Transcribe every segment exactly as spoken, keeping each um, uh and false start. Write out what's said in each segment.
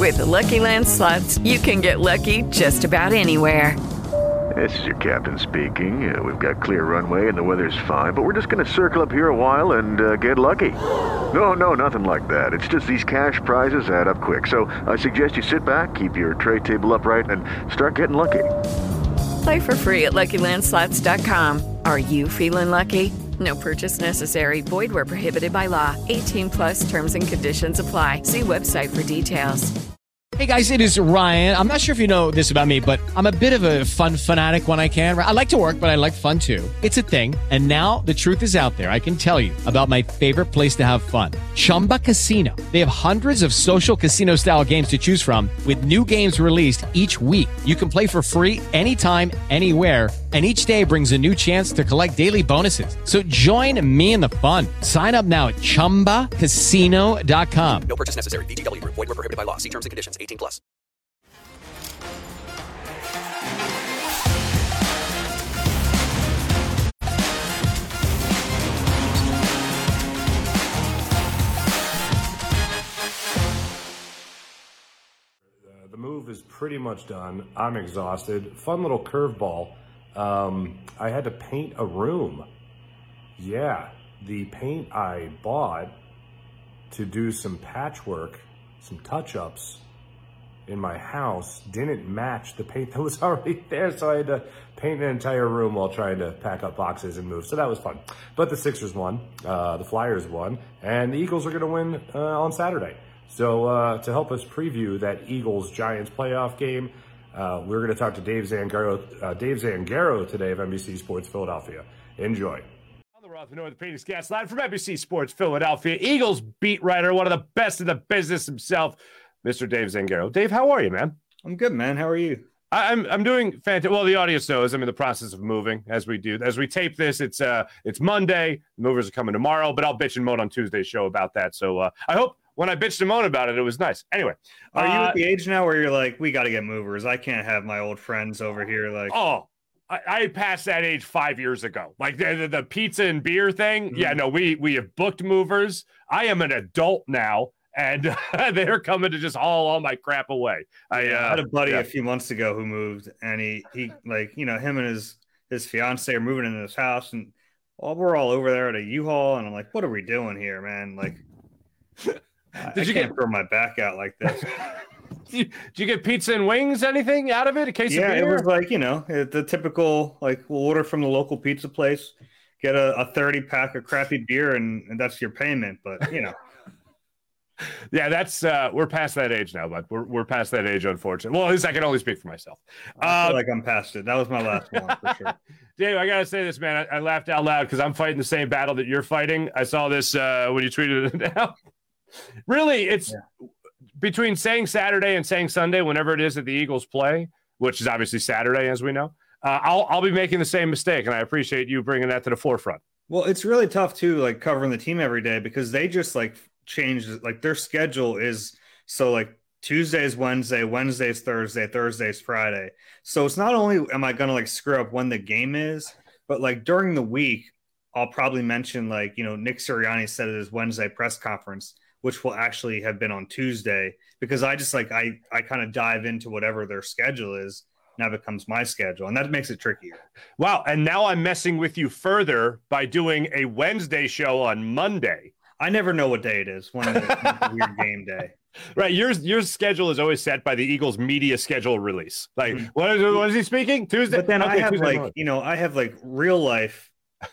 With the Lucky Land Slots, you can get lucky just about anywhere. This is your captain speaking. Uh, we've got clear runway and the weather's fine, but we're just going to circle up here a while and uh, get lucky. No, no, nothing like that. It's just these cash prizes add up quick. So I suggest you sit back, keep your tray table upright, and start getting lucky. Play for free at Lucky Land Slots dot com. Are you feeling lucky? No purchase necessary. Void where prohibited by law. eighteen plus terms and conditions apply. See website for details. Hey guys, it is Ryan. I'm not sure if you know this about me, but I'm a bit of a fun fanatic when I can. I like to work, but I like fun too. It's a thing. And now the truth is out there. I can tell you about my favorite place to have fun. Chumba Casino. They have hundreds of social casino style games to choose from with new games released each week. You can play for free anytime, anywhere. And each day brings a new chance to collect daily bonuses. So join me in the fun. Sign up now at chumba casino dot com. No purchase necessary. V G W. Void where prohibited by law. See terms and conditions. eighteen plus. Uh, the move is pretty much done. I'm exhausted. Fun little curveball. Um, I had to paint a room. Yeah, the paint I bought to do some patchwork, some touch-ups in my house didn't match the paint that was already there, so I had to paint an entire room while trying to pack up boxes and move. So that was fun. But the Sixers won, uh, the Flyers won, and the Eagles are going to win uh, on Saturday. So uh, to help us preview that Eagles-Giants playoff game, uh, we're going to talk to Dave Zangaro, uh, Dave Zangaro today of N B C Sports Philadelphia. Enjoy. Roth with the Peters Gas Line from N B C Sports Philadelphia. Eagles beat writer, one of the best in the business himself, Mister Dave Zangaro. Dave, how are you, man? I'm good, man. How are you? I, I'm I'm doing fantastic. Well, the audience knows I'm in the process of moving as we do. As we tape this, it's uh it's Monday. The movers are coming tomorrow, but I'll bitch and moan on Tuesday's show about that. So uh, I hope when I bitched and moan about it, it was nice. Anyway. Are uh, you at the age now where you're like, we got to get movers? I can't have my old friends over here. Like, oh, I, I passed that age five years ago. Like the, the, the pizza and beer thing. Mm-hmm. Yeah, no, we we have booked movers. I am an adult now, and they're coming to just haul all my crap away. I, uh, I had a buddy yeah. a few months ago who moved, and he he like you know him and his his fiance are moving into his house, and all we're all over there at a U-Haul, and I'm like, what are we doing here, man? Like, Did I you can't get... throw my back out like this. Did you, did you get pizza and wings? Anything out of it? A case yeah, of beer? It was like, you know, the typical, like, we'll order from the local pizza place, get a, a thirty pack of crappy beer, and, and that's your payment. But, you know. Yeah, that's uh, we're past that age now, bud. We're we're past that age, unfortunately. Well, at least I can only speak for myself. I um, feel like I'm past it. That was my last one for sure. Dave, I gotta say this, man. I, I laughed out loud because I'm fighting the same battle that you're fighting. I saw this uh, when you tweeted it out. Really, it's yeah. between saying Saturday and saying Sunday, whenever it is that the Eagles play, which is obviously Saturday, as we know. Uh, I'll I'll be making the same mistake, and I appreciate you bringing that to the forefront. Well, it's really tough too, like covering the team every day because they just like change, like their schedule is so like Tuesday's Wednesday, Wednesday's Thursday, Thursday's Friday. So it's not only am I gonna like screw up when the game is, but like during the week, I'll probably mention like you know Nick Sirianni said at his Wednesday press conference, which will actually have been on Tuesday because I just like I I kind of dive into whatever their schedule is. Now becomes my schedule, and that makes it trickier. Wow. And now I'm messing with you further by doing a Wednesday show on Monday. I never know what day it is when it's a weird game day. Right. Your, your schedule is always set by the Eagles media schedule release. Like, mm-hmm. what, is, what is he speaking? Tuesday? But then okay, I have Tuesday like, morning. you know, I have like real life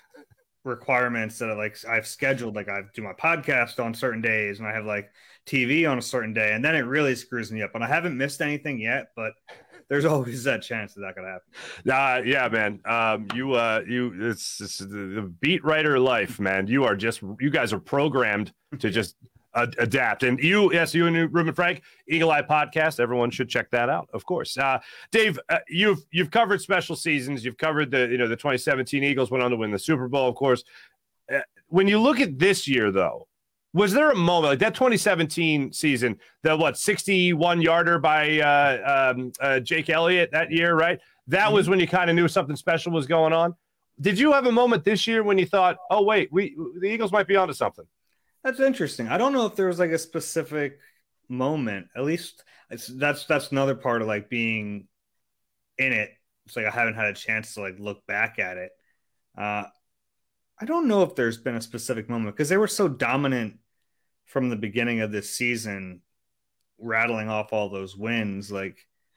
requirements that I like I've scheduled. Like I do my podcast on certain days and I have like T V on a certain day. And then it really screws me up. And I haven't missed anything yet, but there's always that chance that that could happen. Uh, yeah, man. Um, you, uh, you, it's, it's the, the beat writer life, man. You are just, you guys are programmed to just uh, adapt. And you, yes, you and Ruben Frank, Eagle Eye Podcast. Everyone should check that out, of course. Uh, Dave, uh, you've you've covered special seasons. You've covered the, you know, the twenty seventeen Eagles went on to win the Super Bowl, of course. Uh, when you look at this year, though, was there a moment like that twenty seventeen season, the what sixty-one yarder by uh, um, uh, Jake Elliott that year, right? That mm-hmm. was when you kind of knew something special was going on. Did you have a moment this year when you thought, "Oh wait, we the Eagles might be onto something"? That's interesting. I don't know if there was like a specific moment, at least it's, that's that's another part of like being in it. It's like I haven't had a chance to like look back at it. Uh, I don't know if there's been a specific moment because they were so dominant from the beginning of this season, rattling off all those wins. Like,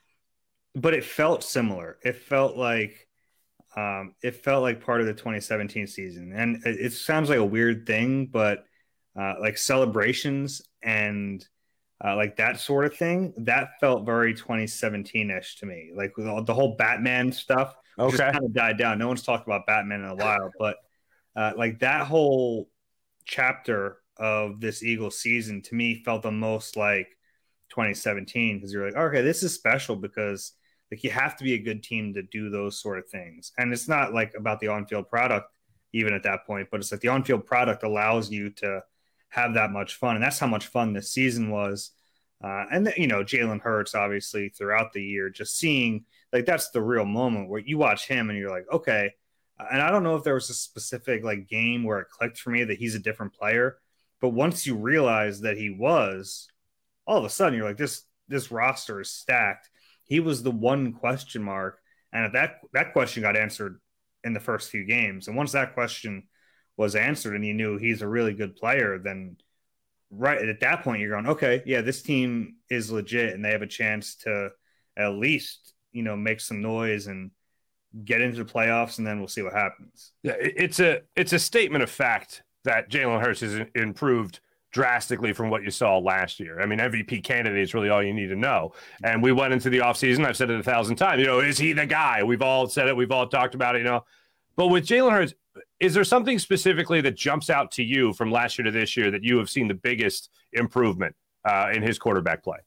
but it felt similar. It felt like um, it felt like part of the twenty seventeen season, and it, it sounds like a weird thing, but uh, like celebrations and uh, like that sort of thing, that felt very twenty seventeen-ish to me. Like with all, the whole Batman stuff, Okay. just kind of died down. No one's talked about Batman in a while, but uh, like that whole chapter of this Eagles season to me felt the most like twenty seventeen, because you're like, okay, this is special because like you have to be a good team to do those sort of things. And it's not like about the on-field product even at that point, but it's like the on-field product allows you to have that much fun. And that's how much fun this season was. Uh, and, you know, Jalen Hurts, obviously, throughout the year, just seeing, like, that's the real moment where you watch him and you're like, okay. And I don't know if there was a specific, like, game where it clicked for me that he's a different player. But once you realize that he was, all of a sudden you're like, this this roster is stacked. He was the one question mark. And if that, that question got answered in the first few games, and once that question was answered and you knew he's a really good player, then right at that point you're going, okay, yeah, this team is legit and they have a chance to at least, you know, make some noise and get into the playoffs, and then we'll see what happens. Yeah, it's a it's a statement of fact that Jalen Hurts has improved drastically from what you saw last year. I mean, M V P candidate is really all you need to know. And we went into the offseason, I've said it a thousand times, you know, is he the guy? We've all said it, we've all talked about it, you know. But with Jalen Hurts, is there something specifically that jumps out to you from last year to this year that you have seen the biggest improvement uh, in his quarterback play?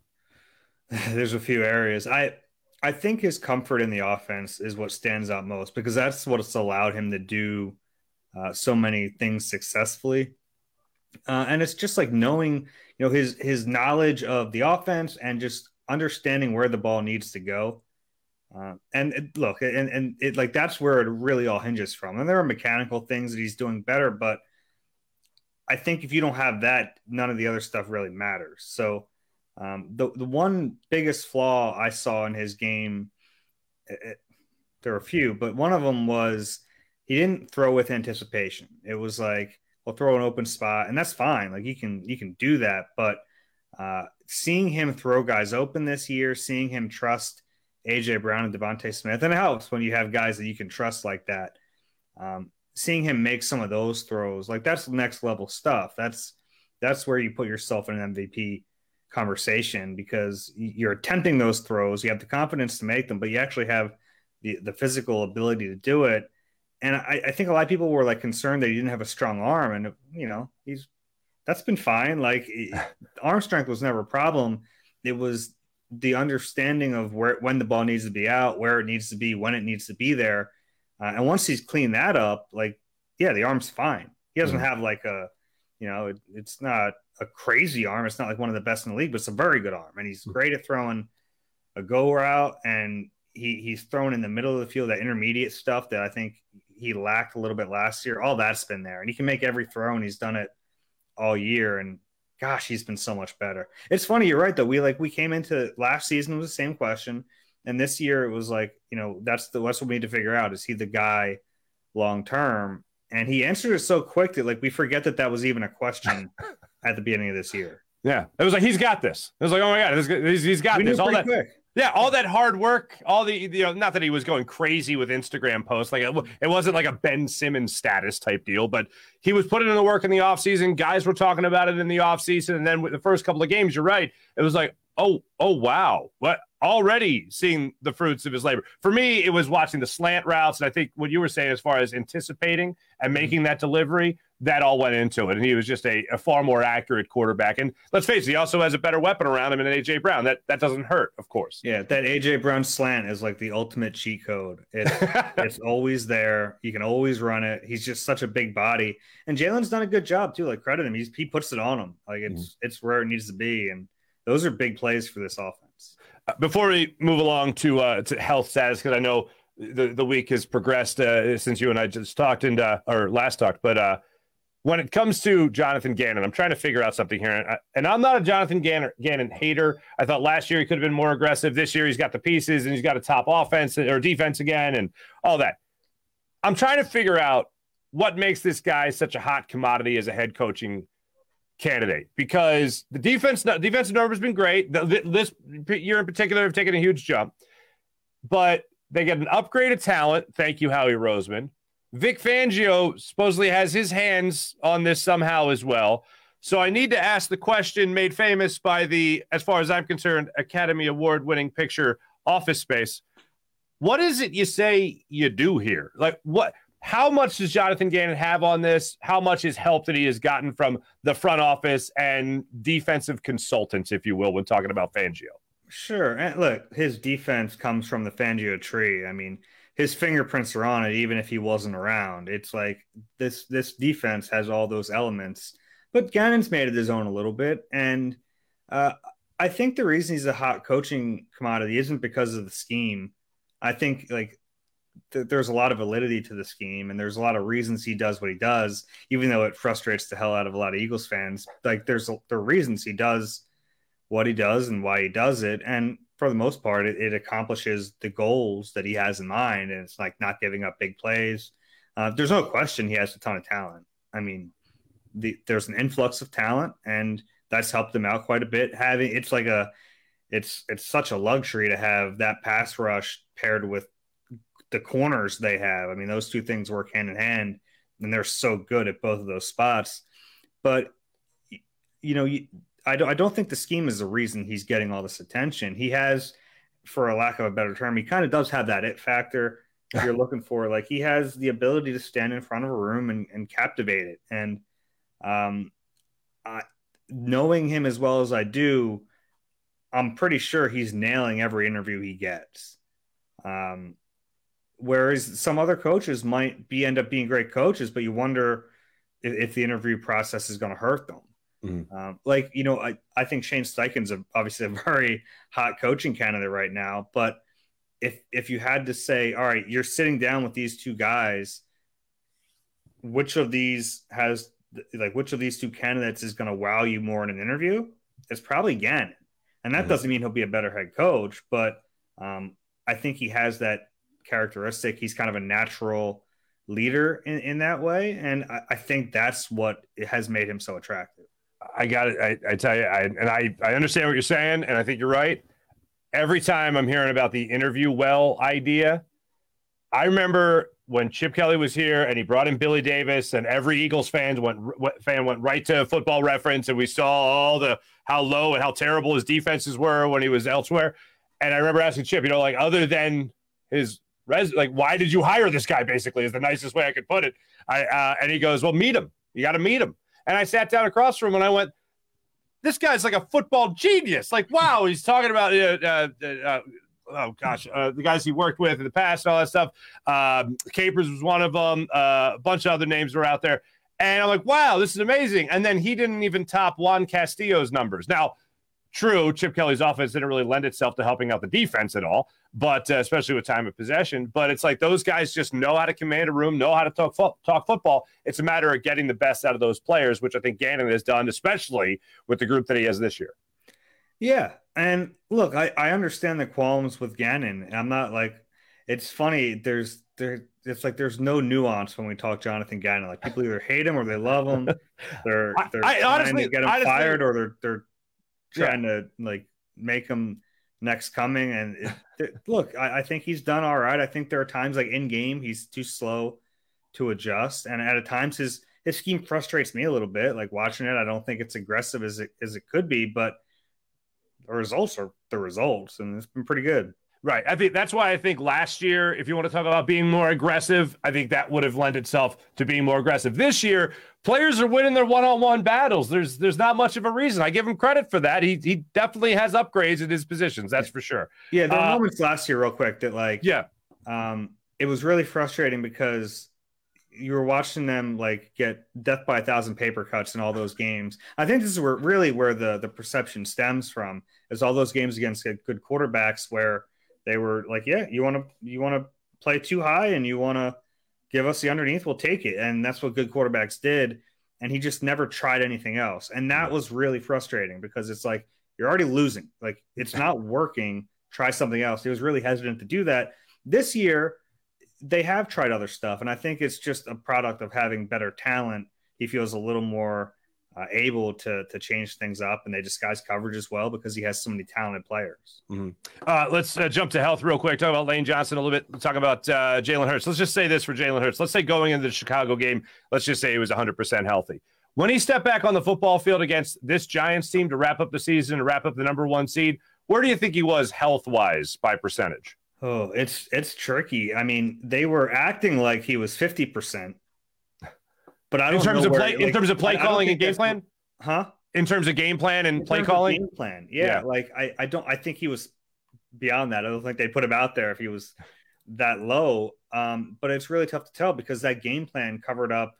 There's a few areas. I I think his comfort in the offense is what stands out most, because that's what's allowed him to do uh, so many things successfully. Uh, and it's just like knowing, you know, his his knowledge of the offense and just understanding where the ball needs to go. Uh, and it, look, and, and it like that's where it really all hinges from. And there are mechanical things that he's doing better, but I think if you don't have that, none of the other stuff really matters. So um, the the one biggest flaw I saw in his game, it, it, there were a few, but one of them was he didn't throw with anticipation. It was like, we'll throw an open spot, and that's fine. Like you can you can do that, but uh, seeing him throw guys open this year, seeing him trust A J Brown and Devontae Smith, and it helps when you have guys that you can trust like that. Um, seeing him make some of those throws, like that's next level stuff. That's that's where you put yourself in an M V P conversation, because you're attempting those throws, you have the confidence to make them, but you actually have the the physical ability to do it. And I, I think a lot of people were like concerned that he didn't have a strong arm, and you know he's that's been fine. Like arm strength was never a problem. It was the understanding of where when the ball needs to be out, where it needs to be, when it needs to be there. Uh, and once he's cleaned that up, like yeah, the arm's fine. He doesn't mm-hmm. have like a, you know, it, it's not a crazy arm. It's not like one of the best in the league, but it's a very good arm, and he's great at throwing a go route, and he he's thrown in the middle of the field, that intermediate stuff that I think he lacked a little bit last year. All that's been there, and he can make every throw, and he's done it all year. And gosh, he's been so much better. It's funny. You're right though. We like, we came into last season with the same question. And this year it was like, you know, that's the, that's what we need to figure out. Is he the guy long-term? And he answered it so quick that like, we forget that that was even a question at the beginning of this year. Yeah. It was like, he's got this. It was like, oh my God, this, he's, he's got we this. All that quick. Yeah, all that hard work, all the, you know, not that he was going crazy with Instagram posts. Like, it, it wasn't like a Ben Simmons status type deal, but he was putting in the work in the offseason. Guys were talking about it in the offseason. And then with the first couple of games, you're right. It was like, oh, oh, wow. What? Already seeing the fruits of his labor. For me, it was watching the slant routes. And I think what you were saying as far as anticipating and making that delivery, that all went into it. And he was just a, a far more accurate quarterback. And let's face it, he also has a better weapon around him than A J Brown. That that doesn't hurt, of course. Yeah, that A J Brown slant is like the ultimate cheat code. It's, it's always there. You can always run it. He's just such a big body. And Jalen's done a good job, too. Like, credit him. He's, he puts it on him. Like, it's mm-hmm. it's where it needs to be. And those are big plays for this offense. Before we move along to uh, to health status, because I know the, the week has progressed uh, since you and I just talked and uh, or last talked, but uh, when it comes to Jonathan Gannon, I'm trying to figure out something here. And I'm not a Jonathan Gannon, Gannon hater. I thought last year he could have been more aggressive. This year he's got the pieces and he's got a top offense or defense again and all that. I'm trying to figure out what makes this guy such a hot commodity as a head coaching candidate, because the defense defensive number has been great. This year in particular have taken a huge jump, but they get an upgrade of talent. Thank you, Howie Roseman. Vic Fangio supposedly has his hands on this somehow as well. So I need to ask the question made famous by the, as far as I'm concerned, Academy Award-winning picture Office Space. What is it you say you do here? Like, what? How much does Jonathan Gannon have on this? How much is help that he has gotten from the front office and defensive consultants, if you will, when talking about Fangio? Sure. And look, his defense comes from the Fangio tree. I mean, his fingerprints are on it, even if he wasn't around. It's like this this defense has all those elements. But Gannon's made it his own a little bit. And uh, I think the reason he's a hot coaching commodity isn't because of the scheme. I think, like, th- there's a lot of validity to the scheme, and there's a lot of reasons he does what he does, even though it frustrates the hell out of a lot of Eagles fans. Like, there's there are reasons he does what he does and why he does it. And for the most part, it, it accomplishes the goals that he has in mind. And it's like not giving up big plays. Uh, there's no question he has a ton of talent. I mean, the, there's an influx of talent, and that's helped them out quite a bit. Having it's like a, it's it's such a luxury to have that pass rush paired with the corners they have. I mean, those two things work hand in hand, and they're so good at both of those spots. But you know, you, I don't I don't think the scheme is the reason he's getting all this attention. He has, for a lack of a better term, he kind of does have that it factor if you're looking for. Like, he has the ability to stand in front of a room and, and captivate it. And um, I, knowing him as well as I do, I'm pretty sure he's nailing every interview he gets. Um, whereas some other coaches might be end up being great coaches, but you wonder if, if the interview process is going to hurt them. Mm-hmm. Um, like, you know, I, I think Shane Steichen's a, obviously a very hot coaching candidate right now. But if if you had to say, all right, you're sitting down with these two guys, which of these has like which of these two candidates is going to wow you more in an interview? It's probably Gannon. And that mm-hmm. doesn't mean he'll be a better head coach, but um, I think he has that characteristic. He's kind of a natural leader in, in that way. And I, I think that's what has made him so attractive. I got it. I, I tell you, I, and I, I understand what you're saying, and I think you're right. Every time I'm hearing about the interview well idea, I remember when Chip Kelly was here and he brought in Billy Davis, and every Eagles fan went fan went right to Football Reference, and we saw all the how low and how terrible his defenses were when he was elsewhere. And I remember asking Chip, you know, like, other than his res, like, why did you hire this guy? Basically, is the nicest way I could put it. I uh, and he goes, well, meet him. You got to meet him. And I sat down across from him and I went, this guy's like a football genius. Like, wow, he's talking about, uh, uh, uh, oh, gosh, uh, the guys he worked with in the past, all that stuff. Um, Capers was one of them. Uh, a bunch of other names were out there. And I'm like, wow, this is amazing. And then he didn't even top Juan Castillo's numbers. Now, true, Chip Kelly's offense didn't really lend itself to helping out the defense at all, but uh, especially with time of possession. But it's like those guys just know how to command a room, know how to talk fo- talk football. It's a matter of getting the best out of those players, which I think Gannon has done, especially with the group that he has this year. Yeah, and look, I, I understand the qualms with Gannon. I'm not like, it's funny. There's there. It's like there's no nuance when we talk Jonathan Gannon. Like, people either hate him or they love him. They're they're I, I, trying honestly, to get him honestly, fired, or they're they're trying yeah. to like make him next coming. And it, it, look, I, I think he's done all right. I think there are times, like in game, he's too slow to adjust, and at times his his scheme frustrates me a little bit. Like, watching it, I don't think it's aggressive as it as it could be, but the results are the results, and it's been pretty good. Right. I think that's why I think last year, if you want to talk about being more aggressive, I think that would have lent itself to being more aggressive. This year, players are winning their one-on-one battles. There's there's not much of a reason. I give him credit for that. He he definitely has upgrades in his positions. That's for sure. Yeah, there were uh, moments last year, real quick, that like yeah, um, it was really frustrating because you were watching them like get death by a thousand paper cuts in all those games. I think this is where really where the the perception stems from, is all those games against good quarterbacks where they were like, yeah, you want to you want to play too high and you want to give us the underneath, we'll take it. And that's what good quarterbacks did. and he just never tried anything else. And that was really frustrating because it's like, you're already losing. Like, it's not working. Try something else. He was really hesitant to do that. This year, they have tried other stuff, and I think it's just a product of having better talent. He feels a little more uh, able to to change things up, and they disguise coverage as well because he has so many talented players. Mm-hmm. Uh, let's uh, jump to health real quick. Talk about Lane Johnson a little bit. Talk about uh, Jalen Hurts. Let's just say this for Jalen Hurts. Let's say going into the Chicago game, let's just say he was one hundred percent healthy. When he stepped back on the football field against this Giants team to wrap up the season, to wrap up the number one seed, where do you think he was health-wise by percentage? Oh, it's it's tricky. I mean, they were acting like he was fifty percent. But I don't in terms know of where, play, like, in terms of play calling and game plan, huh? In terms of game plan and in play calling, game plan, yeah, yeah. Like I, I don't. I think he was beyond that. I don't think they put him out there if he was that low. Um, but it's really tough to tell because that game plan covered up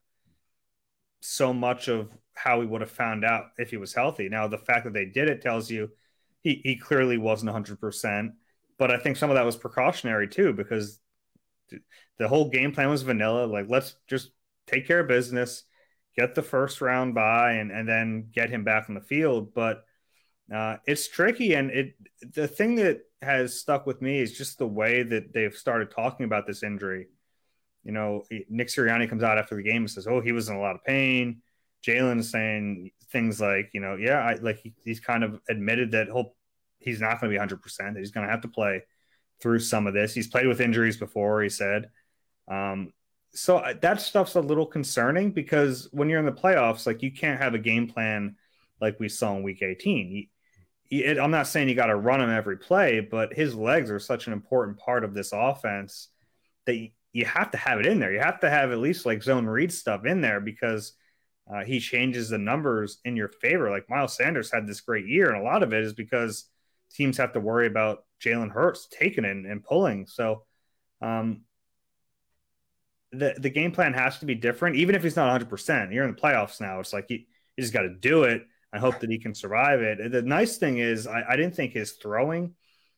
so much of how we would have found out if he was healthy. Now, the fact that they did it tells you he, he clearly wasn't one hundred percent. But I think some of that was precautionary too, because the whole game plan was vanilla. Like, let's just take care of business, get the first round bye, and, and then get him back on the field. But uh, it's tricky. And it the thing that has stuck with me is just the way that they've started talking about this injury. You know, Nick Sirianni comes out after the game and says, oh, he was in a lot of pain. Jalen's saying things like, you know, yeah, I, like he, he's kind of admitted that he'll, he's not going to be one hundred percent, that he's going to have to play through some of this. He's played with injuries before, he said. Um, so that stuff's a little concerning because when you're in the playoffs, like you can't have a game plan like we saw in week eighteen. He, he, it, I'm not saying you got to run him every play, but his legs are such an important part of this offense that you, you have to have it in there. You have to have at least like zone read stuff in there because uh, he changes the numbers in your favor. Like Miles Sanders had this great year, and a lot of it is because teams have to worry about Jalen Hurts taking it and pulling. So um, the the game plan has to be different, even if he's not one hundred percent. You're in the playoffs now. It's like you, you just got to do it. I hope that he can survive it. The nice thing is I, I didn't think his throwing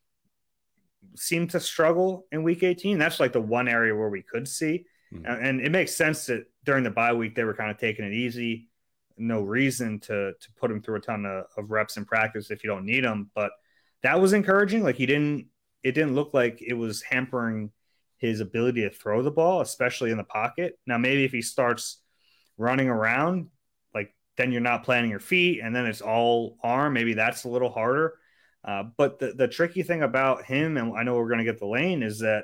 seemed to struggle in week eighteen. That's like the one area where we could see. Mm-hmm. And, and it makes sense that during the bye week, they were kind of taking it easy. No reason to to put him through a ton of, of reps in practice if you don't need him. But that was encouraging. Like he didn't, it didn't look like it was hampering his ability to throw the ball, especially in the pocket. Now, maybe if he starts running around, like then you're not planting your feet and then it's all arm. Maybe that's a little harder. Uh, but the, the tricky thing about him, and I know we're going to get the Lane, is that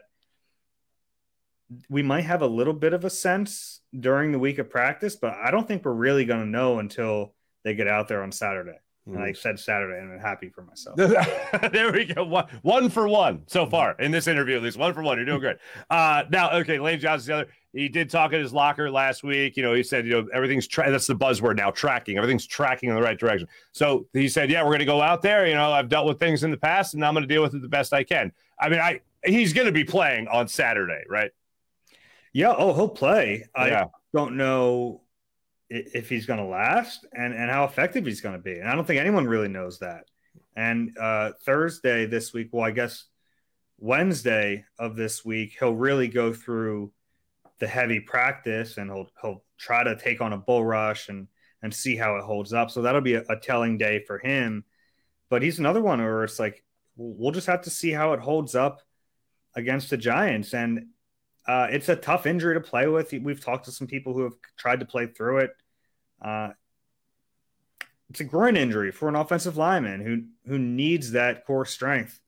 we might have a little bit of a sense during the week of practice, but I don't think we're really going to know until they get out there on Saturday. And I said Saturday, and I'm happy for myself. There we go. One, one for one so far in this interview, at least one for one. You're doing great. Uh, now, okay, Lane Johnson's the other. He did talk in his locker last week. You know, he said, you know, everything's tra- that's the buzzword now, tracking. Everything's tracking in the right direction. So he said, yeah, we're going to go out there. You know, I've dealt with things in the past, and I'm going to deal with it the best I can. I mean, I he's going to be playing on Saturday, right? Yeah. Oh, he'll play. Yeah. I don't know if he's going to last and, and how effective he's going to be. And I don't think anyone really knows that. And uh, Thursday this week, well, I guess Wednesday of this week, he'll really go through the heavy practice and he'll, he'll try to take on a bull rush and, and see how it holds up. So that'll be a, a telling day for him. But he's another one where it's like, we'll just have to see how it holds up against the Giants. And Uh, it's a tough injury to play with. We've talked to some people who have tried to play through it. Uh, it's a groin injury for an offensive lineman who who needs that core strength.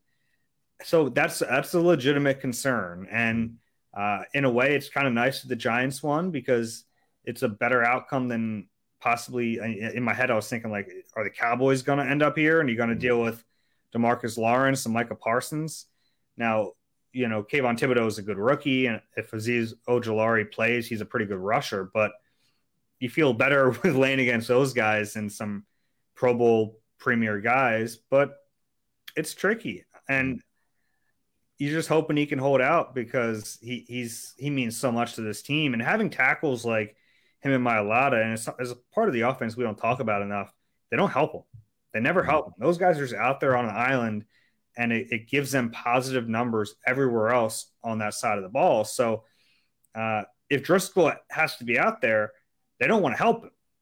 So that's that's a legitimate concern. And uh, in a way, it's kind of nice that the Giants won because it's a better outcome than possibly. In my head, I was thinking, like, are the Cowboys going to end up here? And you're going to deal with DeMarcus Lawrence and Micah Parsons. Now, you know, Kayvon Thibodeau is a good rookie, and if Azeez Ojulari plays, he's a pretty good rusher. But you feel better with laying against those guys than some Pro Bowl premier guys. But it's tricky, and you're just hoping he can hold out because he he's he means so much to this team. And having tackles like him and Mailata, and it's, as a part of the offense we don't talk about enough, they don't help him. They never help him. Those guys are just out there on an island. And it, it gives them positive numbers everywhere else on that side of the ball. So uh, if Driscoll has to be out there, they don't want to help him.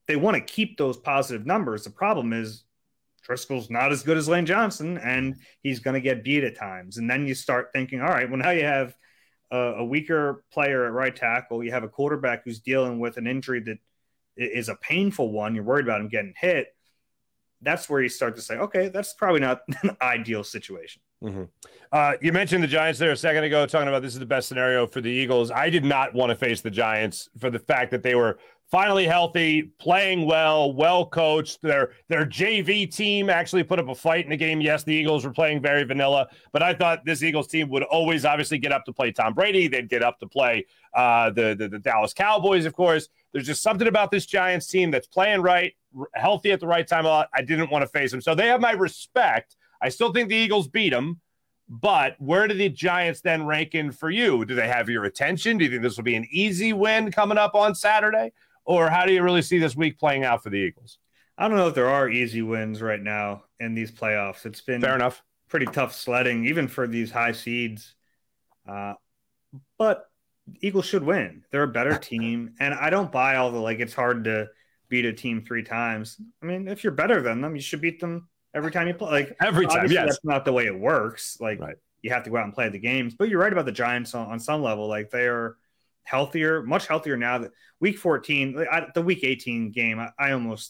they want to keep those positive numbers. The problem is Driscoll's not as good as Lane Johnson, and he's going to get beat at times. And then you start thinking, all right, well, now you have a, a weaker player at right tackle. You have a quarterback who's dealing with an injury that is a painful one. You're worried about him getting hit. That's where you start to say, okay, that's probably not an ideal situation. Mm-hmm. Uh, you mentioned the Giants there a second ago, talking about this is the best scenario for the Eagles. I did not want to face the Giants for the fact that they were finally healthy, playing well, well coached. Their their J V team actually put up a fight in the game. Yes, the Eagles were playing very vanilla, but I thought this Eagles team would always obviously get up to play Tom Brady. They'd get up to play uh, the, the the Dallas Cowboys, of course. There's just something about this Giants team that's playing right, healthy at the right time. I didn't want to face them, so they have my respect. I still think the Eagles beat them, but where do the Giants then rank in for you? Do they have your attention? Do you think this will be an easy win coming up on Saturday? Or how do you really see this week playing out for the Eagles? I don't know if there are easy wins right now in these playoffs. It's been fair enough, pretty tough sledding, even for these high seeds. Uh, but Eagles should win. They're a better team. And I don't buy all the, like, it's hard to beat a team three times. I mean, if you're better than them, you should beat them every time you play. Like every time, yes. That's not the way it works. Like right. You have to go out and play the games. But you're right about the Giants on, on some level. Like they are healthier, much healthier now. That week fourteen, I, the week eighteen game, I, I almost,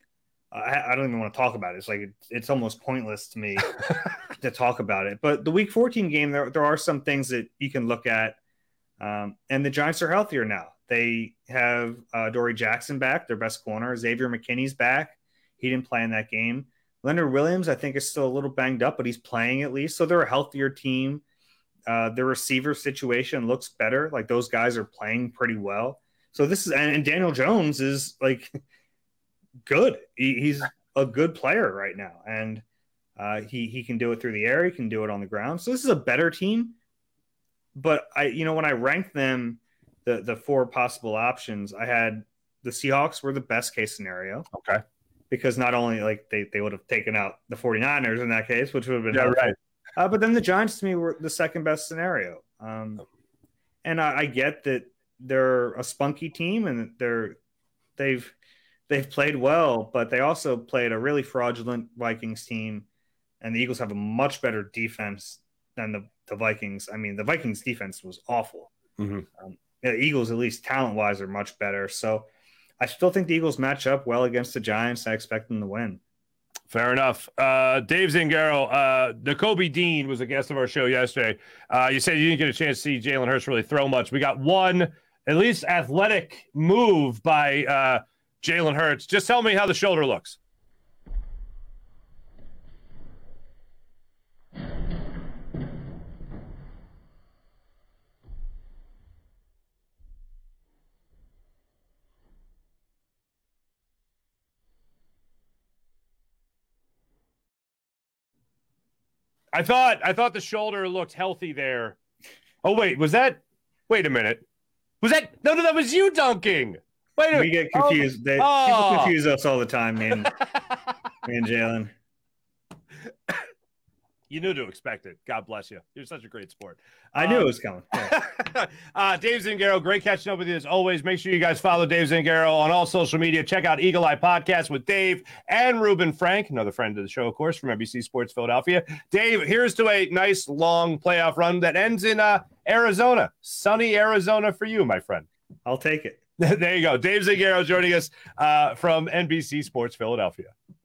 I, I don't even want to talk about it. It's like it, it's almost pointless to me to talk about it. But the week fourteen game, there there are some things that you can look at, um, and the Giants are healthier now. They have uh, Dory Jackson back, their best corner. Xavier McKinney's back. He didn't play in that game. Leonard Williams, I think, is still a little banged up, but he's playing at least. So they're a healthier team. Uh, their receiver situation looks better. Like those guys are playing pretty well. So this is, and, and Daniel Jones is like good. He, he's a good player right now. And uh, he, he can do it through the air. He can do it on the ground. So this is a better team. But I, you know, when I ranked them, the, the four possible options, I had the Seahawks were the best case scenario. Okay. Because not only like they, they would have taken out the 49ers in that case, which would have been yeah, helpful. right. Uh, but then the Giants to me were the second best scenario. Um, and I, I get that they're a spunky team and they're they've they've played well, but they also played a really fraudulent Vikings team, and the Eagles have a much better defense than the, the Vikings. I mean, the Vikings defense was awful. Mm-hmm. Um, the Eagles, at least talent wise, are much better. So I still think the Eagles match up well against the Giants. I expect them to win. Fair enough. Uh, Dave Zangaro, uh, Nakobe Dean was a guest of our show yesterday. Uh, you said you didn't get a chance to see Jalen Hurts really throw much. We got one, at least athletic move by uh, Jalen Hurts. Just tell me how the shoulder looks. I thought I thought the shoulder looked healthy there. Oh wait, was that? Wait a minute. Was that? No, no, that was you dunking. Wait a minute. We get confused. Oh. They, oh. People confuse us all the time, me and, me and Jalen. You knew to expect it. God bless you. You're such a great sport. I um, knew it was coming. Yeah. uh, Dave Zangaro, great catching up with you as always. Make sure you guys follow Dave Zangaro on all social media. Check out Eagle Eye Podcast with Dave and Ruben Frank, another friend of the show, of course, from N B C Sports Philadelphia. Dave, here's to a nice long playoff run that ends in uh, Arizona. Sunny Arizona for you, my friend. I'll take it. There you go. Dave Zangaro joining us uh, from N B C Sports Philadelphia.